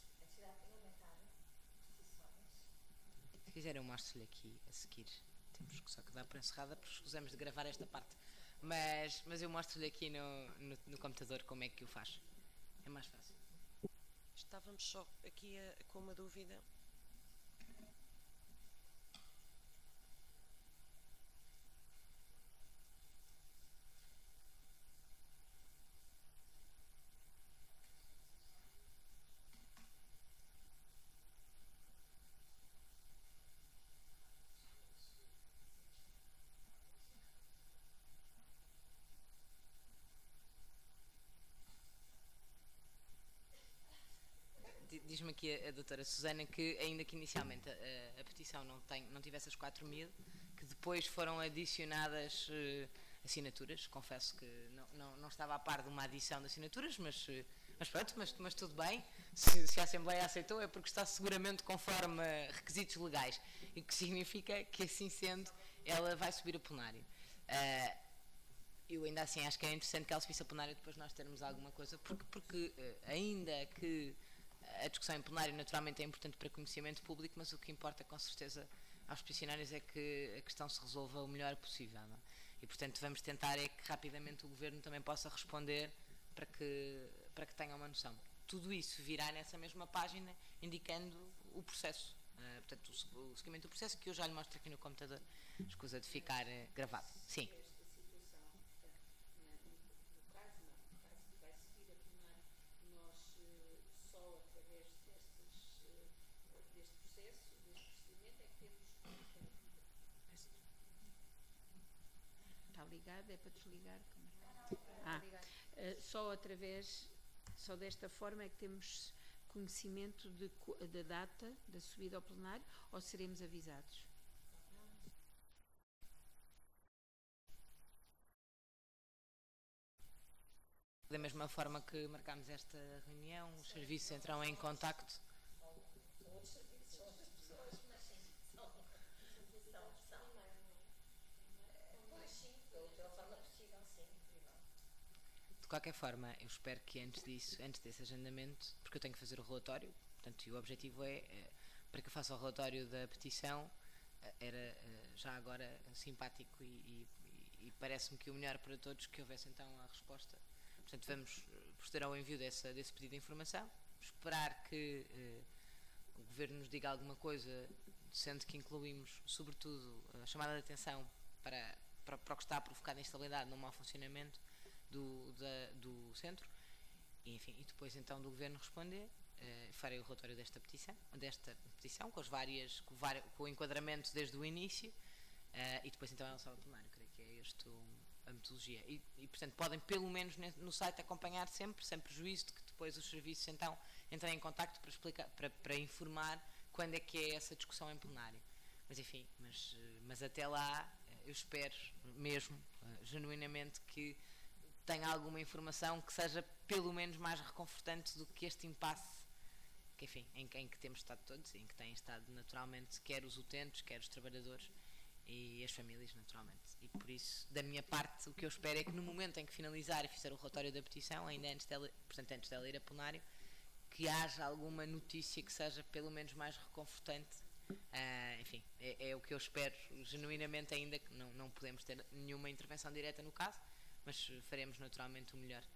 Se quiser, eu mostro-lhe aqui a seguir. Temos que só que dar por encerrada, porque escusamos de gravar esta parte. Mas, mas eu mostro-lhe aqui no, no, no computador como é que o faz. É mais fácil. Estávamos só aqui a- com uma dúvida. Di- Diz-me aqui a, a doutora Susana que, ainda que inicialmente a, a petição não, tem, não tivesse as quatro mil, que depois foram adicionadas eh, assinaturas. Confesso que não, não, não estava a par de uma adição de assinaturas, mas, eh, mas pronto, mas, mas tudo bem. Se, se a Assembleia aceitou é porque está seguramente conforme eh, requisitos legais, e que significa que, assim sendo, ela vai subir a plenário. Ah, eu ainda assim acho que é interessante que ela subisse a plenário depois nós termos alguma coisa, porque, porque eh, ainda que a discussão em plenário naturalmente é importante para conhecimento público, mas o que importa com certeza aos peticionários é que a questão se resolva o melhor possível, não é? E portanto vamos tentar é que rapidamente o Governo também possa responder para que, para que tenham uma noção. Tudo isso virá nessa mesma página indicando o processo, eh, portanto o, se- o seguimento do processo, que eu já lhe mostro aqui no computador, escusa de ficar eh, gravado. Sim. esta situação, portanto, na- no, no caso não, no caso que vai seguir a plenário, nós eh, só através destes, eh, deste processo, deste procedimento, é que temos. Está ligado? É para desligar? Ah, eh, só através, só desta forma é que temos conhecimento de co- da data da subida ao plenário, ou seremos avisados? Da mesma forma que marcámos esta reunião, os serviços entrarão em contacto. De qualquer forma, eu espero que antes disso, antes desse agendamento, porque eu tenho que fazer o relatório, portanto, e o objetivo é, eh, para que eu faça o relatório da petição, eh, era eh, já agora simpático e, e- e parece-me que o melhor para todos que houvesse então a resposta. Portanto, vamos eh, proceder ao envio dessa, desse pedido de informação, esperar que eh, o Governo nos diga alguma coisa, sendo que incluímos, sobretudo, a chamada de atenção para, para, para o que está a provocar a instabilidade no mau funcionamento do, da- do centro, e, enfim, e depois então do Governo responder, eh, farei o relatório desta petição, desta petição com, as várias, com, vari- com o enquadramento desde o início, eh, e depois então ela sobe ao plenário, creio que é isto a metodologia. E, e, portanto, podem pelo menos ne- no site acompanhar sempre, sem prejuízo de que depois os serviços então entrem em contacto para, explicar, para, para informar quando é que é essa discussão em plenário. Mas enfim, mas, eh, mas até lá eh, eu espero mesmo, eh, genuinamente, que tenha alguma informação que seja pelo menos mais reconfortante do que este impasse que, enfim, em, que- em que temos estado todos e em que têm estado naturalmente quer os utentes, quer os trabalhadores e as famílias, naturalmente. E por isso, da minha parte, o que eu espero é que no momento em que finalizar e fizer o relatório da petição, ainda antes dela, portanto, antes dela ir a plenário, que haja alguma notícia que seja pelo menos mais reconfortante. Ah, enfim, é, é o que eu espero genuinamente, ainda que não, não podemos ter nenhuma intervenção direta no caso, mas eh, faremos naturalmente o melhor.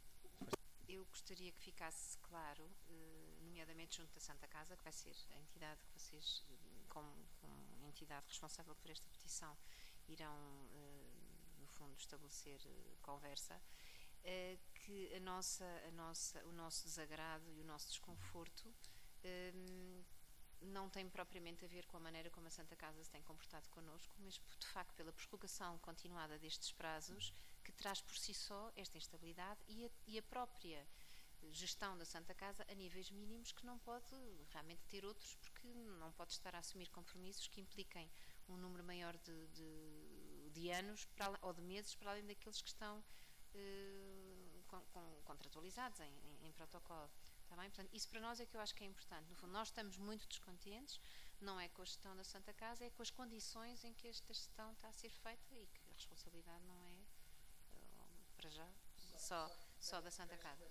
Eu gostaria que ficasse claro, eh, nomeadamente junto da Santa Casa, que vai ser a entidade que vocês, eh, como, como entidade responsável por esta petição, irão, eh, no fundo, estabelecer eh, conversa, eh, que a nossa, a nossa, o nosso desagrado e o nosso desconforto eh, não tem propriamente a ver com a maneira como a Santa Casa se tem comportado connosco, mas de facto pela prorrogação continuada destes prazos, que traz por si só esta instabilidade e a, e a própria gestão da Santa Casa a níveis mínimos, que não pode realmente ter outros, porque não pode estar a assumir compromissos que impliquem um número maior de, de, de anos para, ou de meses para além daqueles que estão eh, con, con, contratualizados em, em, em protocolo. Tá bem? Portanto, isso para nós é que eu acho que é importante. No fundo, nós estamos muito descontentes, não é com a gestão da Santa Casa, é com as condições em que esta gestão está a ser feita e que a responsabilidade não é, para já, só, só da Santa Casa.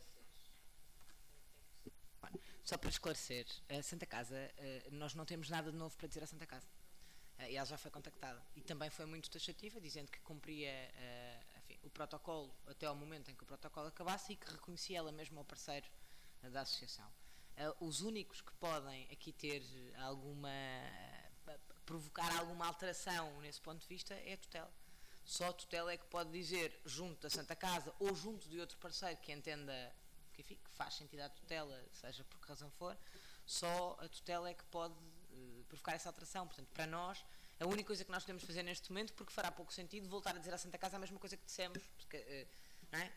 Só para esclarecer, a Santa Casa, nós não temos nada de novo para dizer à Santa Casa. E ela já foi contactada. E também foi muito taxativa, dizendo que cumpria enfim, o protocolo até ao momento em que o protocolo acabasse e que reconhecia ela mesma o parceiro da associação. Os únicos que podem aqui ter alguma, provocar alguma alteração nesse ponto de vista é a tutela. Só a tutela é que pode dizer, junto da Santa Casa ou junto de outro parceiro que entenda que, enfim, que faz sentido a tutela, seja por que razão for, só a tutela é que pode uh, provocar essa alteração. Portanto, para nós, a única coisa que nós podemos fazer neste momento, porque fará pouco sentido voltar a dizer à Santa Casa a mesma coisa que dissemos, porque, uh, não é?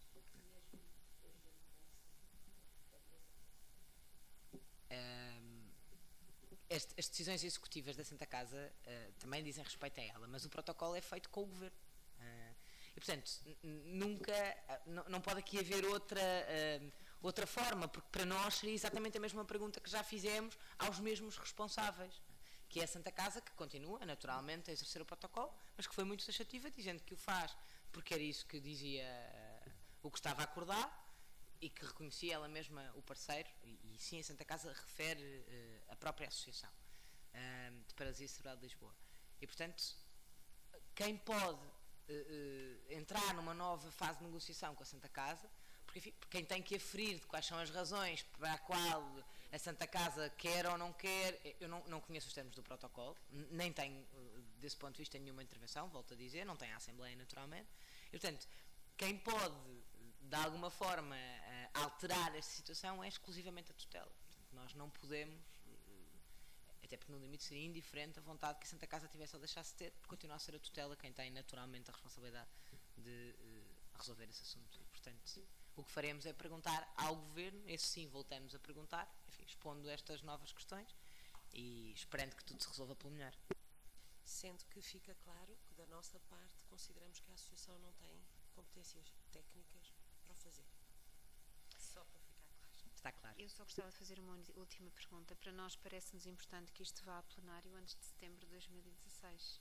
Este, as decisões executivas da Santa Casa uh, também dizem respeito a ela, mas o protocolo é feito com o Governo. Uh, e, portanto, nunca, uh, não, não pode aqui haver outra, uh, outra forma, porque para nós seria exatamente a mesma pergunta que já fizemos aos mesmos responsáveis, que é a Santa Casa, que continua, naturalmente, a exercer o protocolo, mas que foi muito taxativa, dizendo que o faz porque era isso que dizia uh, o que estava acordado, e que reconhecia ela mesma o parceiro, e, e sim, a Santa Casa refere uh, a própria associação uh, de Paralisia Cerebral de Lisboa. E, portanto, quem pode uh, uh, entrar numa nova fase de negociação com a Santa Casa, porque, enfim, quem tem que aferir de quais são as razões para a qual a Santa Casa quer ou não quer, eu não, não conheço os termos do protocolo, nem tenho, uh, desse ponto de vista, nenhuma intervenção, volto a dizer, não tenho a Assembleia, naturalmente, e, portanto, quem pode de alguma forma uh, alterar esta situação é exclusivamente a tutela. Portanto, nós não podemos, uh, até porque no limite seria indiferente a vontade que a Santa Casa tivesse ou deixasse ter, porque continua a ser a tutela quem tem naturalmente a responsabilidade de uh, resolver esse assunto. E, portanto, o que faremos é perguntar ao Governo, esse sim voltamos a perguntar, enfim, expondo estas novas questões e esperando que tudo se resolva pelo melhor. Sendo que fica claro que da nossa parte consideramos que a Associação não tem competências técnicas para o fazer. Só para ficar claro. Está claro. Eu só gostava de fazer uma última pergunta. Para nós parece-nos importante que isto vá a plenário antes de setembro de dois mil e dezasseis.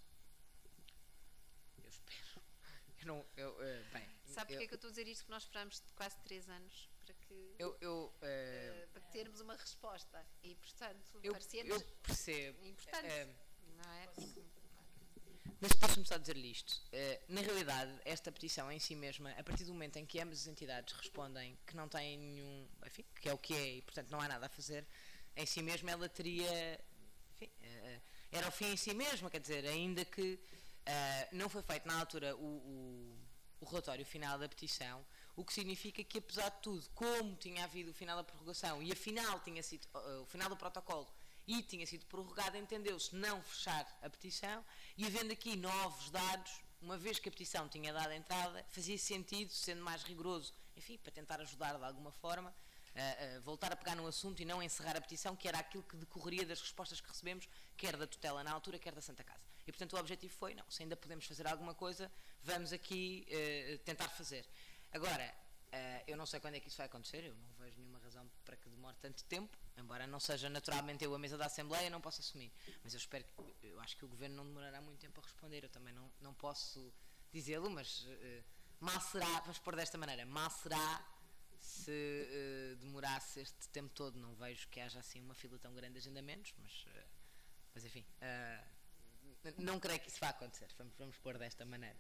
Eu espero. Eu não, eu, uh, bem, Sabe porquê eu, que eu estou a dizer isto? Que nós esperámos quase três anos para que, eu, eu, uh, uh, para termos uma resposta. E, portanto, eu, parecia-nos eu percebo. importante. Uh, não é? Mas deixa-me só dizer-lhe isto. Uh, na realidade, esta petição em si mesma, a partir do momento em que ambas as entidades respondem que não têm nenhum, enfim, que é o que é e, portanto, não há nada a fazer, em si mesma ela teria, enfim, uh, era o fim em si mesma, quer dizer, ainda que uh, não foi feito na altura o, o, o relatório final da petição, o que significa que, apesar de tudo, como tinha havido o final da prorrogação e afinal tinha sido uh, o final do protocolo e tinha sido prorrogado, entendeu-se não fechar a petição, e havendo aqui novos dados, uma vez que a petição tinha dado entrada, fazia sentido, sendo mais rigoroso, enfim, para tentar ajudar de alguma forma, a, a voltar a pegar no assunto e não encerrar a petição, que era aquilo que decorreria das respostas que recebemos, quer da tutela na altura, quer da Santa Casa. E, portanto, o objetivo foi, não, se ainda podemos fazer alguma coisa, vamos aqui uh, tentar fazer. Agora, uh, eu não sei quando é que isso vai acontecer, eu não vejo nenhuma razão para que demore tanto tempo, embora não seja naturalmente eu a mesa da Assembleia, não posso assumir, mas eu espero que, eu acho que o Governo não demorará muito tempo a responder, eu também não, não posso dizê-lo, mas uh, mal será, vamos pôr desta maneira, mal será se uh, demorasse este tempo todo. Não vejo que haja assim uma fila tão grande de agendamentos, mas, uh, mas enfim, uh, não creio que isso vá acontecer, vamos, vamos pôr desta maneira.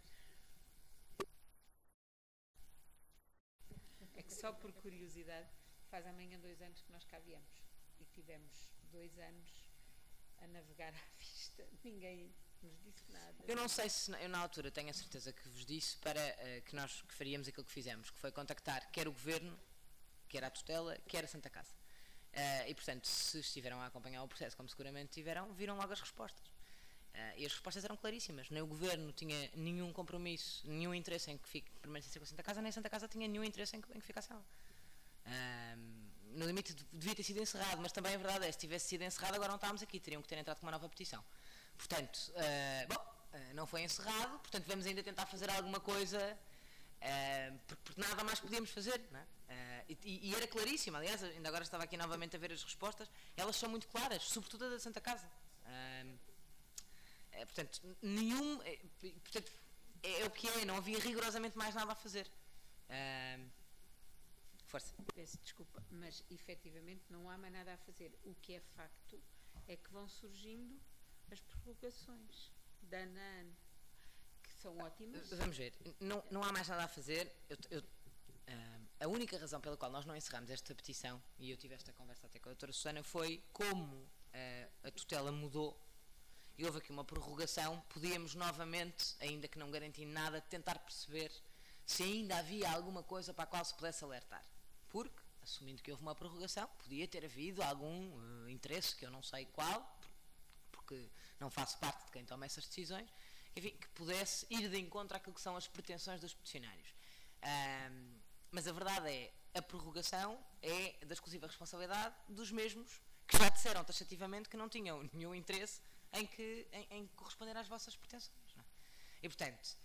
É que só por curiosidade, faz amanhã dois anos que nós cá viemos e tivemos dois anos a navegar à vista, ninguém nos disse nada. Eu não sei se, eu na altura tenho a certeza que vos disse para uh, que nós que faríamos aquilo que fizemos, que foi contactar quer o Governo, quer a tutela, quer a Santa Casa. Uh, e portanto, se estiveram a acompanhar o processo, como seguramente tiveram, viram logo as respostas. Uh, e as respostas eram claríssimas. Nem o Governo tinha nenhum compromisso, nenhum interesse em que fique permanecesse com a Santa Casa, nem a Santa Casa tinha nenhum interesse em que, em que ficasse ela. Uh, no limite devia ter sido encerrado, mas também a verdade é, se tivesse sido encerrado agora não estávamos aqui, teriam que ter entrado com uma nova petição. Portanto, uh, bom, uh, não foi encerrado, portanto vamos ainda tentar fazer alguma coisa Uh, porque, porque nada mais podíamos fazer, não é? Uh, e, e era claríssimo, aliás, ainda agora estava aqui novamente a ver as respostas, elas são muito claras, sobretudo a da Santa Casa. Uh, é, portanto, nenhum. É, portanto, é, é o que é, não havia rigorosamente mais nada a fazer. Uh, força. Peço desculpa, mas efetivamente não há mais nada a fazer. O que é facto é que vão surgindo as prorrogações de ano a ano, que são ótimas. Vamos ver, não, não há mais nada a fazer. Eu, eu, uh, a única razão pela qual nós não encerramos esta petição, e eu tive esta conversa até com a doutora Susana, foi como uh, a tutela mudou e houve aqui uma prorrogação, podíamos novamente, ainda que não garantindo nada, tentar perceber se ainda havia alguma coisa para a qual se pudesse alertar. Porque, assumindo que houve uma prorrogação, podia ter havido algum uh, interesse, que eu não sei qual, porque não faço parte de quem toma essas decisões, enfim, que pudesse ir de encontro àquilo que são as pretensões dos peticionários. Um, mas a verdade é, a prorrogação é da exclusiva responsabilidade dos mesmos que já disseram taxativamente que não tinham nenhum interesse em, que, em, em corresponder às vossas pretensões. Não é? E, portanto,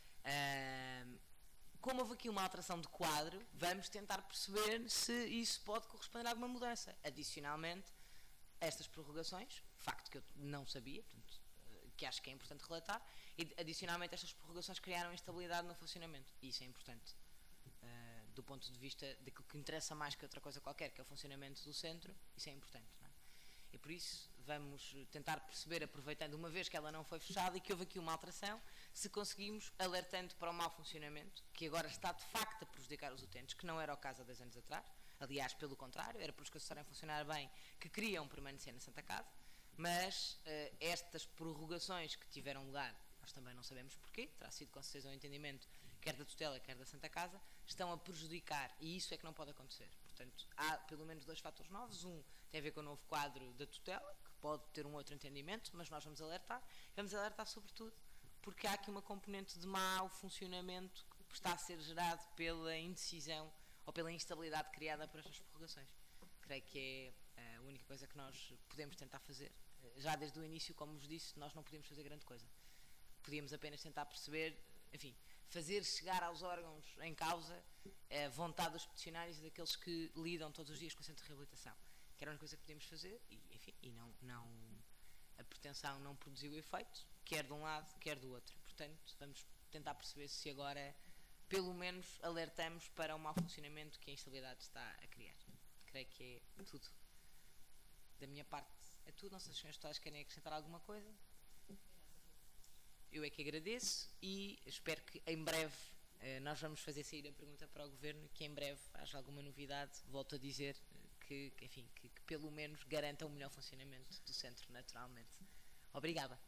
um, como houve aqui uma alteração de quadro, vamos tentar perceber se isso pode corresponder a alguma mudança. Adicionalmente, estas prorrogações, facto que eu não sabia, portanto, que acho que é importante relatar, e adicionalmente estas prorrogações criaram instabilidade no funcionamento. E isso é importante, uh, do ponto de vista daquilo que interessa mais que outra coisa qualquer, que é o funcionamento do centro, isso é importante. Não é? E por isso vamos tentar perceber, aproveitando uma vez que ela não foi fechada e que houve aqui uma alteração, se conseguimos, alertando para o mau funcionamento, que agora está de facto a prejudicar os utentes, que não era o caso há dois anos atrás, aliás, pelo contrário, era pelos que estarem a funcionar bem, que queriam permanecer na Santa Casa, mas uh, estas prorrogações que tiveram lugar, nós também não sabemos porquê, terá sido com certeza um entendimento, quer da tutela, quer da Santa Casa, estão a prejudicar, e isso é que não pode acontecer. Portanto, há pelo menos dois fatores novos, um tem a ver com o novo quadro da tutela, que pode ter um outro entendimento, mas nós vamos alertar, vamos alertar sobretudo, porque há aqui uma componente de mau funcionamento que está a ser gerado pela indecisão ou pela instabilidade criada por estas prorrogações. Creio que é a única coisa que nós podemos tentar fazer. Já desde o início, como vos disse, nós não podíamos fazer grande coisa. Podíamos apenas tentar perceber, enfim, fazer chegar aos órgãos em causa a vontade dos peticionários e daqueles que lidam todos os dias com o centro de reabilitação. Que era a única coisa que podíamos fazer e, enfim, e não, não, a pretensão não produziu efeito, quer de um lado, quer do outro. Portanto, vamos tentar perceber se agora, pelo menos, alertamos para o mau funcionamento que a instabilidade está a criar. Creio que é tudo. Da minha parte é tudo. Não sei se os senhores deputados querem acrescentar alguma coisa. Eu é que agradeço e espero que em breve eh, nós vamos fazer sair a pergunta para o Governo e que em breve haja alguma novidade. Volto a dizer que, que enfim, que, que pelo menos garanta o melhor funcionamento do centro, naturalmente. Obrigada.